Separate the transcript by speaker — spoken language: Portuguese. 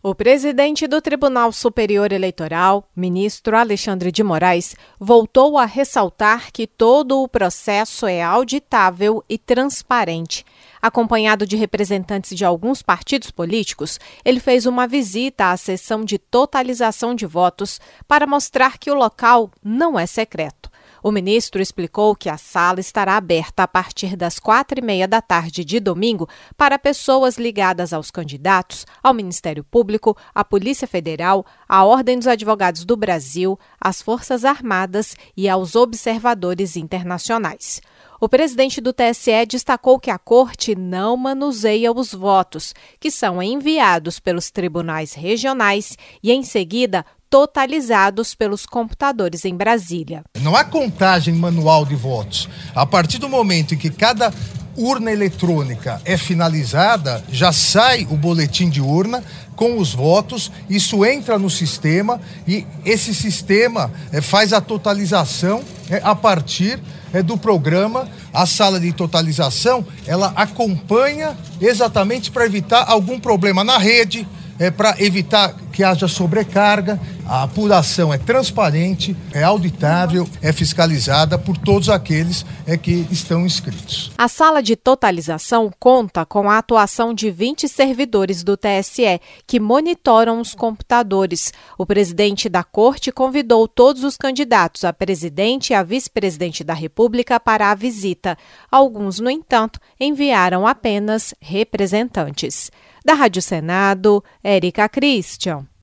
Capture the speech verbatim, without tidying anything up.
Speaker 1: O presidente do Tribunal Superior Eleitoral, ministro Alexandre de Moraes, voltou a ressaltar que todo o processo é auditável e transparente. Acompanhado de representantes de alguns partidos políticos, ele fez uma visita à sessão de totalização de votos para mostrar que o local não é secreto. O ministro explicou que a sala estará aberta a partir das quatro e meia da tarde de domingo para pessoas ligadas aos candidatos, ao Ministério Público, à Polícia Federal, à Ordem dos Advogados do Brasil, às Forças Armadas e aos observadores internacionais. O presidente do T S E destacou que a Corte não manuseia os votos, que são enviados pelos tribunais regionais e, em seguida, totalizados pelos computadores em Brasília.
Speaker 2: Não há contagem manual de votos. A partir do momento em que cada urna eletrônica é finalizada, já sai o boletim de urna com os votos, isso entra no sistema e esse sistema é, faz a totalização é, a partir é, do programa. A sala de totalização, ela acompanha exatamente para evitar algum problema na rede, é, para evitar que haja sobrecarga. A apuração é transparente, é auditável, é fiscalizada por todos aqueles é, que estão inscritos.
Speaker 1: A sala de totalização conta com a atuação de vinte servidores do T S E que monitoram os computadores. O presidente da Corte convidou todos os candidatos a presidente e a vice-presidente da República para a visita. Alguns, no entanto, enviaram apenas representantes. Da Rádio Senado, Érica Christian.